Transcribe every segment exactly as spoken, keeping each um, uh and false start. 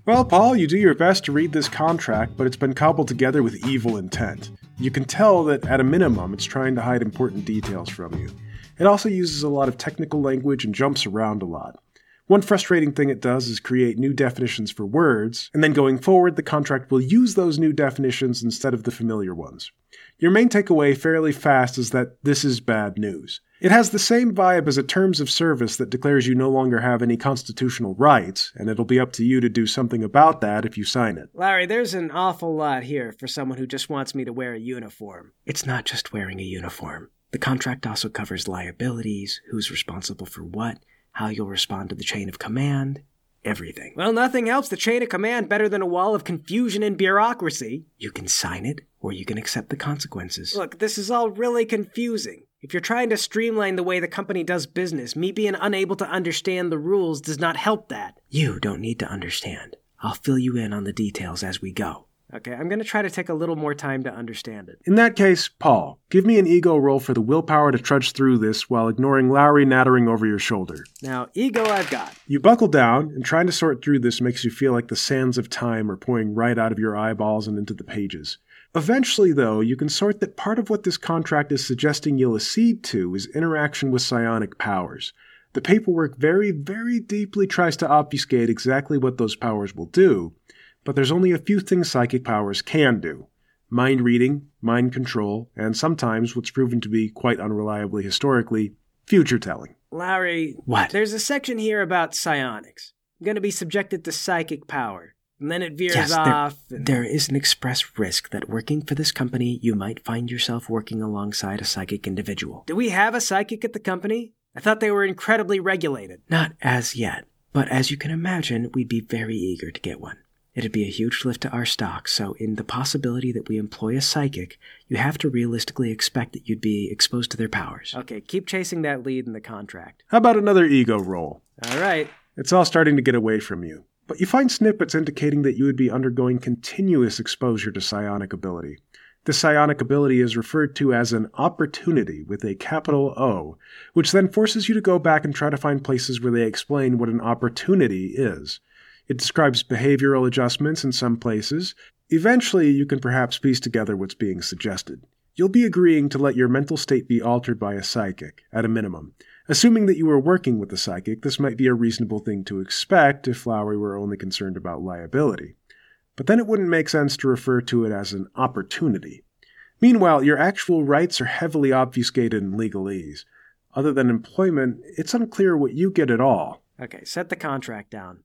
Well, Paul, you do your best to read this contract, but it's been cobbled together with evil intent. You can tell that, at a minimum, it's trying to hide important details from you. It also uses a lot of technical language and jumps around a lot. One frustrating thing it does is create new definitions for words, and then going forward, the contract will use those new definitions instead of the familiar ones. Your main takeaway fairly fast is that this is bad news. It has the same vibe as a terms of service that declares you no longer have any constitutional rights, and it'll be up to you to do something about that if you sign it. Larry, there's an awful lot here for someone who just wants me to wear a uniform. It's not just wearing a uniform. The contract also covers liabilities, who's responsible for what, how you'll respond to the chain of command, everything. Well, nothing helps the chain of command better than a wall of confusion and bureaucracy. You can sign it, or you can accept the consequences. Look, this is all really confusing. If you're trying to streamline the way the company does business, me being unable to understand the rules does not help that. You don't need to understand. I'll fill you in on the details as we go. Okay, I'm going to try to take a little more time to understand it. In that case, Paul, give me an ego roll for the willpower to trudge through this while ignoring Lowry nattering over your shoulder. Now, ego I've got. You buckle down, and trying to sort through this makes you feel like the sands of time are pouring right out of your eyeballs and into the pages. Eventually, though, you can sort that part of what this contract is suggesting you'll accede to is interaction with psionic powers. The paperwork very, very deeply tries to obfuscate exactly what those powers will do, but there's only a few things psychic powers can do. Mind reading, mind control, and sometimes what's proven to be quite unreliably historically, future telling. Larry, what? There's a section here about psionics. I'm going to be subjected to psychic power. And then it veers yes, off. There, and... there is an express risk that working for this company, you might find yourself working alongside a psychic individual. Do we have a psychic at the company? I thought they were incredibly regulated. Not as yet, but as you can imagine, we'd be very eager to get one. It'd be a huge lift to our stock, so in the possibility that we employ a psychic, you have to realistically expect that you'd be exposed to their powers. Okay, keep chasing that lead in the contract. How about another ego roll? All right. It's all starting to get away from you. But you find snippets indicating that you would be undergoing continuous exposure to psionic ability. This psionic ability is referred to as an opportunity with a capital O, which then forces you to go back and try to find places where they explain what an opportunity is. It describes behavioral adjustments in some places. Eventually, you can perhaps piece together what's being suggested. You'll be agreeing to let your mental state be altered by a psychic, at a minimum. Assuming that you were working with a psychic, this might be a reasonable thing to expect if Lowry were only concerned about liability. But then it wouldn't make sense to refer to it as an opportunity. Meanwhile, your actual rights are heavily obfuscated in legalese. Other than employment, it's unclear what you get at all. Okay, set the contract down.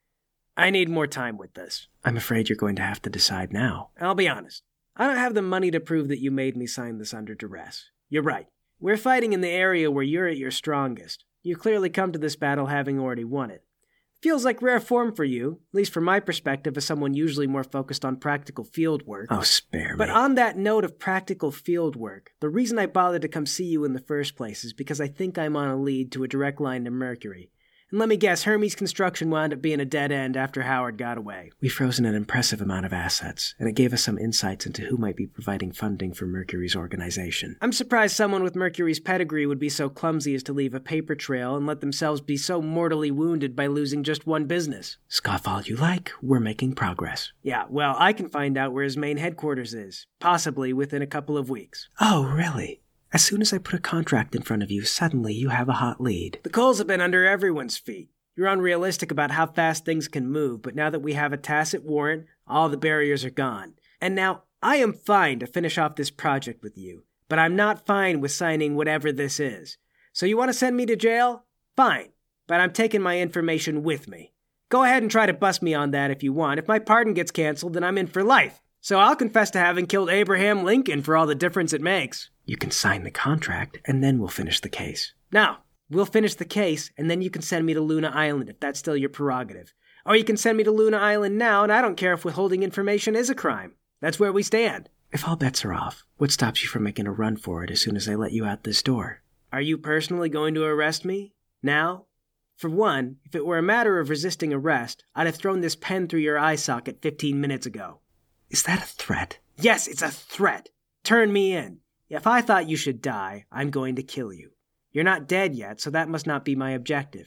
I need more time with this. I'm afraid you're going to have to decide now. I'll be honest. I don't have the money to prove that you made me sign this under duress. You're right. We're fighting in the area where you're at your strongest. You clearly come to this battle having already won it. Feels like rare form for you, at least from my perspective as someone usually more focused on practical field work. Oh, spare me. But on that note of practical field work, the reason I bothered to come see you in the first place is because I think I'm on a lead to a direct line to Mercury. And let me guess, Hermes Construction wound up being a dead end after Howard got away. We frozen an impressive amount of assets, and it gave us some insights into who might be providing funding for Mercury's organization. I'm surprised someone with Mercury's pedigree would be so clumsy as to leave a paper trail and let themselves be so mortally wounded by losing just one business. Scoff all you like, we're making progress. Yeah, well, I can find out where his main headquarters is, possibly within a couple of weeks. Oh, really? As soon as I put a contract in front of you, suddenly you have a hot lead. The coals have been under everyone's feet. You're unrealistic about how fast things can move, but now that we have a tacit warrant, all the barriers are gone. And now, I am fine to finish off this project with you, but I'm not fine with signing whatever this is. So you want to send me to jail? Fine, but I'm taking my information with me. Go ahead and try to bust me on that if you want. If my pardon gets canceled, then I'm in for life. So I'll confess to having killed Abraham Lincoln for all the difference it makes. You can sign the contract, and then we'll finish the case. Now, we'll finish the case, and then you can send me to Luna Island if that's still your prerogative. Or you can send me to Luna Island now, and I don't care if withholding information is a crime. That's where we stand. If all bets are off, what stops you from making a run for it as soon as I let you out this door? Are you personally going to arrest me? Now? For one, if it were a matter of resisting arrest, I'd have thrown this pen through your eye socket fifteen minutes ago. Is that a threat? Yes, it's a threat. Turn me in. If I thought you should die, I'm going to kill you. You're not dead yet, so that must not be my objective.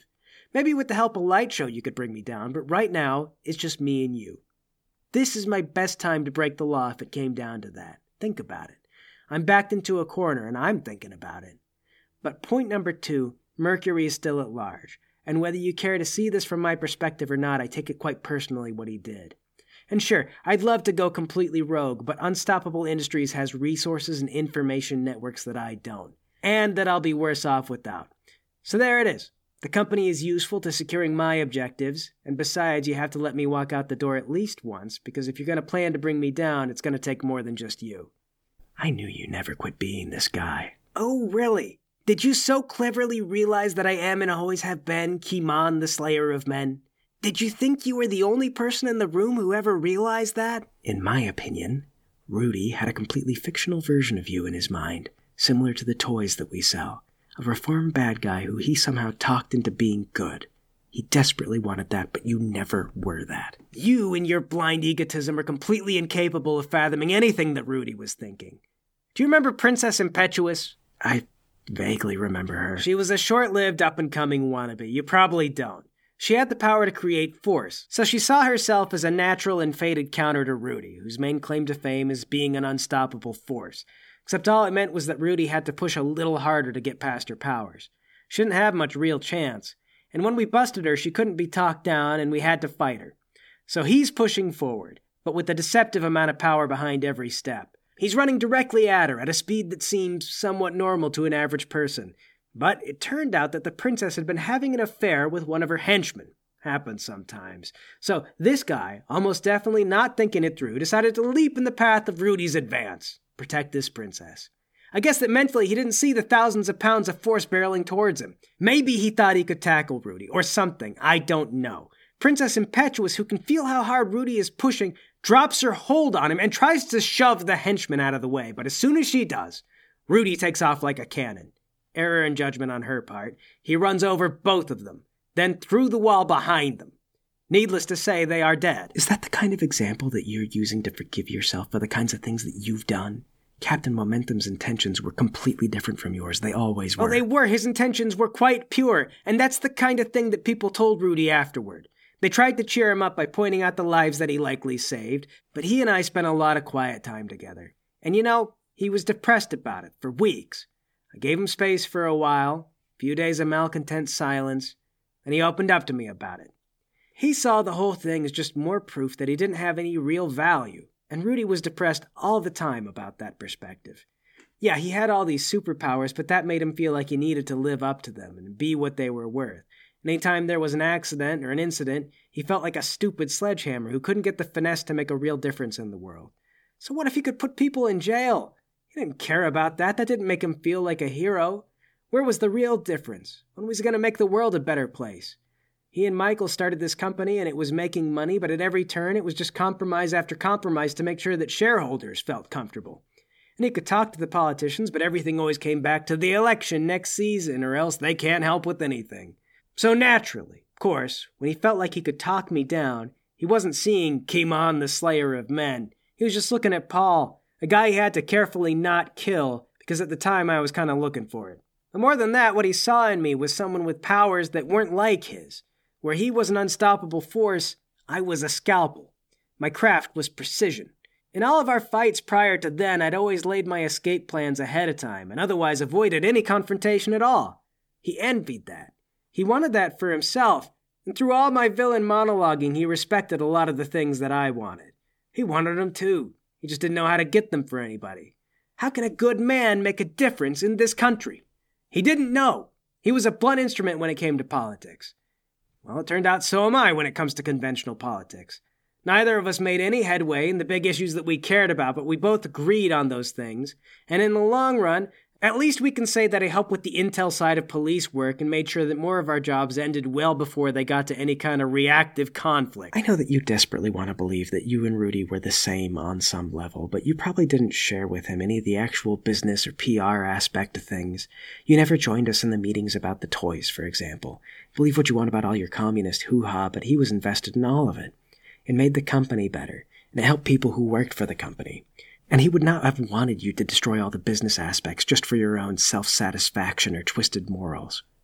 Maybe with the help of Light Show you could bring me down, but right now, it's just me and you. This is my best time to break the law if it came down to that. Think about it. I'm backed into a corner, and I'm thinking about it. But point number two, Mercury is still at large, and whether you care to see this from my perspective or not, I take it quite personally what he did. And sure, I'd love to go completely rogue, but Unstoppable Industries has resources and information networks that I don't, and that I'll be worse off without. So there it is. The company is useful to securing my objectives, and besides, you have to let me walk out the door at least once, because if you're going to plan to bring me down, it's going to take more than just you. I knew you never quit being this guy. Oh, really? Did you so cleverly realize that I am and always have been Kimon, the Slayer of Men? Did you think you were the only person in the room who ever realized that? In my opinion, Rudy had a completely fictional version of you in his mind, similar to the toys that we sell. A reformed bad guy who he somehow talked into being good. He desperately wanted that, but you never were that. You and your blind egotism are completely incapable of fathoming anything that Rudy was thinking. Do you remember Princess Impetuous? I vaguely remember her. She was a short-lived up-and-coming wannabe. You probably don't. She had the power to create force, so she saw herself as a natural and fated counter to Rudy, whose main claim to fame is being an unstoppable force. Except all it meant was that Rudy had to push a little harder to get past her powers. She didn't have much real chance, and when we busted her, she couldn't be talked down, and we had to fight her. So he's pushing forward, but with a deceptive amount of power behind every step. He's running directly at her at a speed that seems somewhat normal to an average person. But it turned out that the princess had been having an affair with one of her henchmen. Happens sometimes. So this guy, almost definitely not thinking it through, decided to leap in the path of Rudy's advance. Protect this princess. I guess that mentally he didn't see the thousands of pounds of force barreling towards him. Maybe he thought he could tackle Rudy, or something. I don't know. Princess Impetuous, who can feel how hard Rudy is pushing, drops her hold on him and tries to shove the henchman out of the way. But as soon as she does, Rudy takes off like a cannon. Error in judgment on her part. He runs over both of them, then through the wall behind them. Needless to say, they are dead. Is that the kind of example that you're using to forgive yourself for the kinds of things that you've done? Captain Momentum's intentions were completely different from yours. They always were. Oh, they were. His intentions were quite pure, and that's the kind of thing that people told Rudy afterward. They tried to cheer him up by pointing out the lives that he likely saved, but he and I spent a lot of quiet time together. And you know, he was depressed about it for weeks. I gave him space for a while, a few days of malcontent silence, and he opened up to me about it. He saw the whole thing as just more proof that he didn't have any real value, and Rudy was depressed all the time about that perspective. Yeah, he had all these superpowers, but that made him feel like he needed to live up to them and be what they were worth. And anytime there was an accident or an incident, he felt like a stupid sledgehammer who couldn't get the finesse to make a real difference in the world. So what if he could put people in jail? He didn't care about that. That didn't make him feel like a hero. Where was the real difference? When was he going to make the world a better place? He and Michael started this company and it was making money, but at every turn it was just compromise after compromise to make sure that shareholders felt comfortable. And he could talk to the politicians, but everything always came back to the election next season, or else they can't help with anything. So naturally, of course, when he felt like he could talk me down, he wasn't seeing Kimon, the Slayer of Men. He was just looking at Paul, a guy he had to carefully not kill, because at the time I was kind of looking for it. And more than that, what he saw in me was someone with powers that weren't like his. Where he was an unstoppable force, I was a scalpel. My craft was precision. In all of our fights prior to then, I'd always laid my escape plans ahead of time and otherwise avoided any confrontation at all. He envied that. He wanted that for himself, and through all my villain monologuing, he respected a lot of the things that I wanted. He wanted them too. He just didn't know how to get them for anybody. How can a good man make a difference in this country? He didn't know. He was a blunt instrument when it came to politics. Well, it turned out so am I when it comes to conventional politics. Neither of us made any headway in the big issues that we cared about, but we both agreed on those things. And in the long run, at least we can say that I helped with the intel side of police work and made sure that more of our jobs ended well before they got to any kind of reactive conflict. I know that you desperately want to believe that you and Rudy were the same on some level, but you probably didn't share with him any of the actual business or P R aspect of things. You never joined us in the meetings about the toys, for example. Believe what you want about all your communist hoo-ha, but he was invested in all of it. It made the company better, and it helped people who worked for the company. And he would not have wanted you to destroy all the business aspects just for your own self-satisfaction or twisted morals.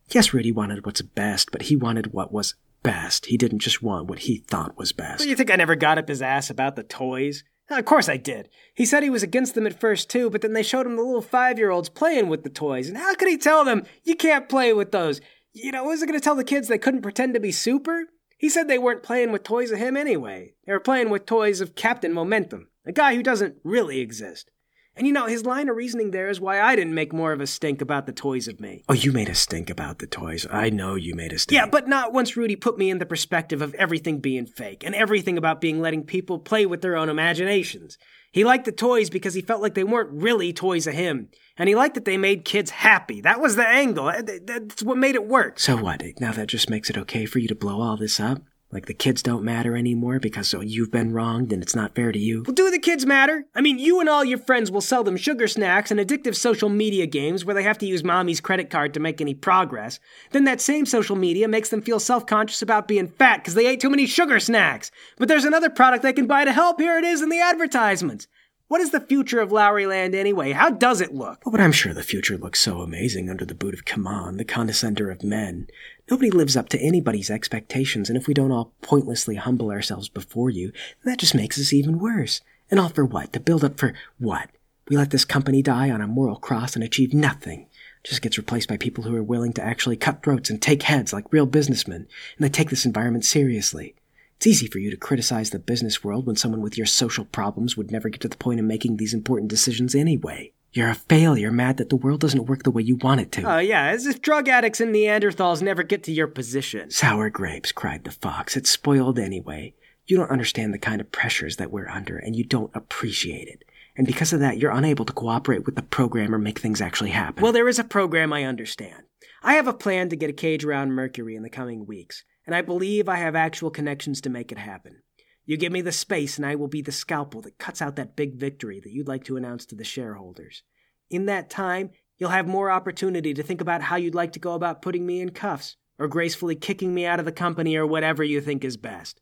Yes, Rudy wanted what's best, but he wanted what was best. He didn't just want what he thought was best. So you think I never got up his ass about the toys? Of course I did. He said he was against them at first too, but then they showed him the little five-year-olds playing with the toys. And how could he tell them, you can't play with those? You know, was he going to tell the kids they couldn't pretend to be super? He said they weren't playing with toys of him anyway. They were playing with toys of Captain Momentum, a guy who doesn't really exist. And you know, his line of reasoning there is why I didn't make more of a stink about the toys of me. Oh, you made a stink about the toys. I know you made a stink. Yeah, but not once Rudy put me in the perspective of everything being fake, and everything about being letting people play with their own imaginations. He liked the toys because he felt like they weren't really toys of him. And he liked that they made kids happy. That was the angle. That's what made it work. So what? Now that just makes it okay for you to blow all this up? Like the kids don't matter anymore because so you've been wronged and it's not fair to you? Well, do the kids matter? I mean, you and all your friends will sell them sugar snacks and addictive social media games where they have to use mommy's credit card to make any progress. Then that same social media makes them feel self-conscious about being fat because they ate too many sugar snacks. But there's another product they can buy to help. Here it is in the advertisements. What is the future of Lowryland anyway? How does it look? Oh, but I'm sure the future looks so amazing under the boot of Kaman, the condescender of men. Nobody lives up to anybody's expectations, and if we don't all pointlessly humble ourselves before you, then that just makes us even worse. And all for what? To build up for what? We let this company die on a moral cross and achieve nothing. It just gets replaced by people who are willing to actually cut throats and take heads like real businessmen, and they take this environment seriously. It's easy for you to criticize the business world when someone with your social problems would never get to the point of making these important decisions anyway. You're a failure, mad that the world doesn't work the way you want it to. Oh, uh, yeah, as if drug addicts and Neanderthals never get to your position. Sour grapes, cried the fox. It's spoiled anyway. You don't understand the kind of pressures that we're under, and you don't appreciate it. And because of that, you're unable to cooperate with the program or make things actually happen. Well, there is a program I understand. I have a plan to get a cage around Mercury in the coming weeks, and I believe I have actual connections to make it happen. You give me the space and I will be the scalpel that cuts out that big victory that you'd like to announce to the shareholders. In that time, you'll have more opportunity to think about how you'd like to go about putting me in cuffs, or gracefully kicking me out of the company, or whatever you think is best.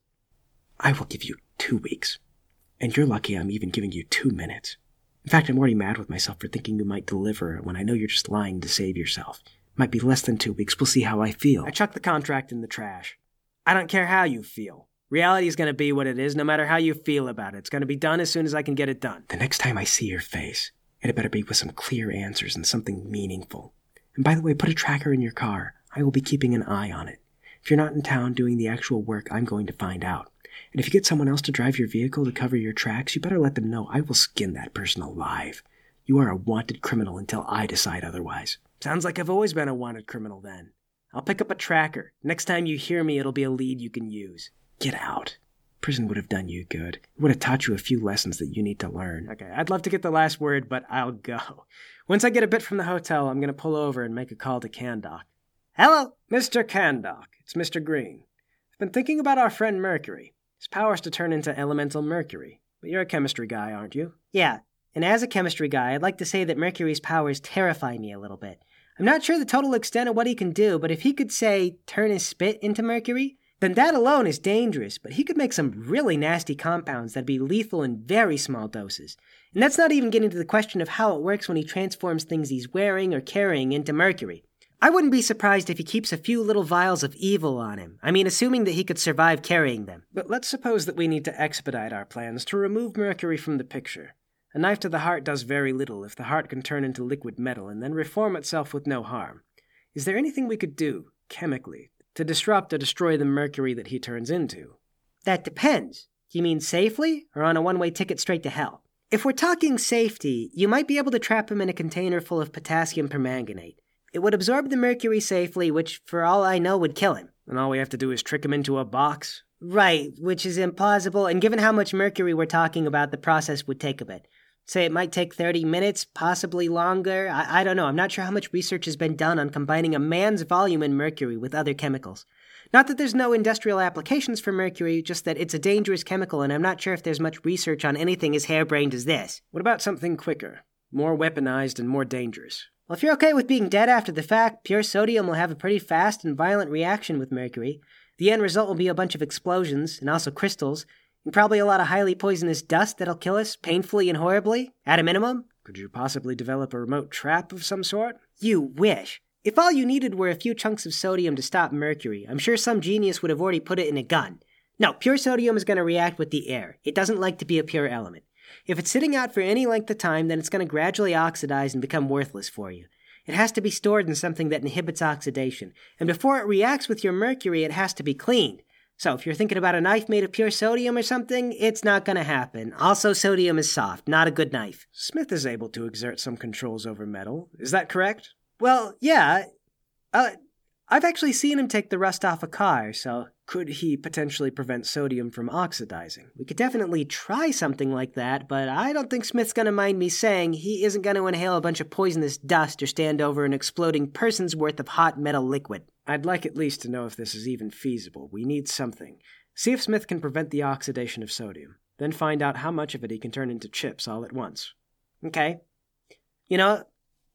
I will give you two weeks. And you're lucky I'm even giving you two minutes. In fact, I'm already mad with myself for thinking you might deliver when I know you're just lying to save yourself. Might be less than two weeks. We'll see how I feel. I chuck the contract in the trash. I don't care how you feel. Reality is going to be what it is, no matter how you feel about it. It's going to be done as soon as I can get it done. The next time I see your face, it better be with some clear answers and something meaningful. And by the way, put a tracker in your car. I will be keeping an eye on it. If you're not in town doing the actual work, I'm going to find out. And if you get someone else to drive your vehicle to cover your tracks, you better let them know I will skin that person alive. You are a wanted criminal until I decide otherwise. Sounds like I've always been a wanted criminal then. I'll pick up a tracker. Next time you hear me, it'll be a lead you can use. Get out. Prison would have done you good. It would have taught you a few lessons that you need to learn. Okay, I'd love to get the last word, but I'll go. Once I get a bit from the hotel, I'm going to pull over and make a call to Candok. Hello, Mister Candok. It's Mister Green. I've been thinking about our friend Mercury. His power's to turn into elemental mercury. But you're a chemistry guy, aren't you? Yeah, and as a chemistry guy, I'd like to say that Mercury's powers terrify me a little bit. I'm not sure the total extent of what he can do, but if he could, say, turn his spit into mercury, then that alone is dangerous, but he could make some really nasty compounds that'd be lethal in very small doses. And that's not even getting to the question of how it works when he transforms things he's wearing or carrying into mercury. I wouldn't be surprised if he keeps a few little vials of evil on him. I mean, assuming that he could survive carrying them. But let's suppose that we need to expedite our plans to remove mercury from the picture. A knife to the heart does very little if the heart can turn into liquid metal and then reform itself with no harm. Is there anything we could do, chemically, to disrupt or destroy the mercury that he turns into? That depends. You mean safely, or on a one-way ticket straight to hell? If we're talking safety, you might be able to trap him in a container full of potassium permanganate. It would absorb the mercury safely, which, for all I know, would kill him. And all we have to do is trick him into a box? Right, which is implausible, and given how much mercury we're talking about, the process would take a bit. Say it might take thirty minutes, possibly longer. I, I don't know. I'm not sure how much research has been done on combining a man's volume in mercury with other chemicals. Not that there's no industrial applications for mercury, just that it's a dangerous chemical, and I'm not sure if there's much research on anything as harebrained as this. What about something quicker, more weaponized and more dangerous? Well, if you're okay with being dead after the fact, pure sodium will have a pretty fast and violent reaction with mercury. The end result will be a bunch of explosions, and also crystals, and probably a lot of highly poisonous dust that'll kill us, painfully and horribly, at a minimum. Could you possibly develop a remote trap of some sort? You wish. If all you needed were a few chunks of sodium to stop mercury, I'm sure some genius would have already put it in a gun. No, pure sodium is going to react with the air. It doesn't like to be a pure element. If it's sitting out for any length of time, then it's going to gradually oxidize and become worthless for you. It has to be stored in something that inhibits oxidation, and before it reacts with your mercury, it has to be cleaned. So if you're thinking about a knife made of pure sodium or something, it's not going to happen. Also, sodium is soft, not a good knife. Smith is able to exert some controls over metal. Is that correct? Well, yeah. Uh, I've actually seen him take the rust off a car, so... Could he potentially prevent sodium from oxidizing? We could definitely try something like that, but I don't think Smith's going to mind me saying he isn't going to inhale a bunch of poisonous dust or stand over an exploding person's worth of hot metal liquid. I'd like at least to know if this is even feasible. We need something. See if Smith can prevent the oxidation of sodium. Then find out how much of it he can turn into chips all at once. Okay. You know,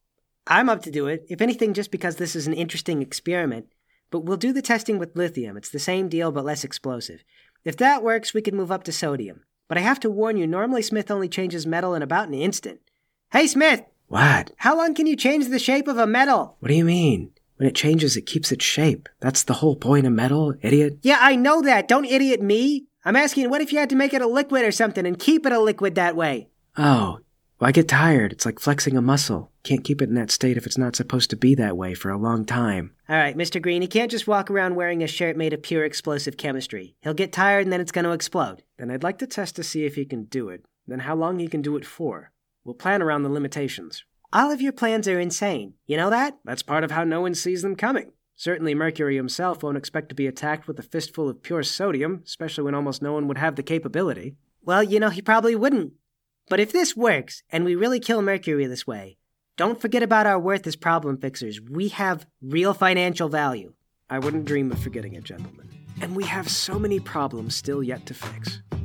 I'm up to do it, if anything just because this is an interesting experiment. But we'll do the testing with lithium. It's the same deal, but less explosive. If that works, we can move up to sodium. But I have to warn you, normally Smith only changes metal in about an instant. Hey, Smith! What? How long can you change the shape of a metal? What do you mean? When it changes, it keeps its shape. That's the whole point of metal, idiot. Yeah, I know that. Don't idiot me. I'm asking, what if you had to make it a liquid or something and keep it a liquid that way? Oh, well, I get tired. It's like flexing a muscle. Can't keep it in that state if it's not supposed to be that way for a long time. All right, Mister Green, he can't just walk around wearing a shirt made of pure explosive chemistry. He'll get tired and then it's going to explode. Then I'd like to test to see if he can do it, then how long he can do it for. We'll plan around the limitations. All of your plans are insane. You know that? That's part of how no one sees them coming. Certainly Mercury himself won't expect to be attacked with a fistful of pure sodium, especially when almost no one would have the capability. Well, you know, he probably wouldn't. But if this works, and we really kill Mercury this way, don't forget about our worth as problem fixers. We have real financial value. I wouldn't dream of forgetting it, gentlemen. And we have so many problems still yet to fix.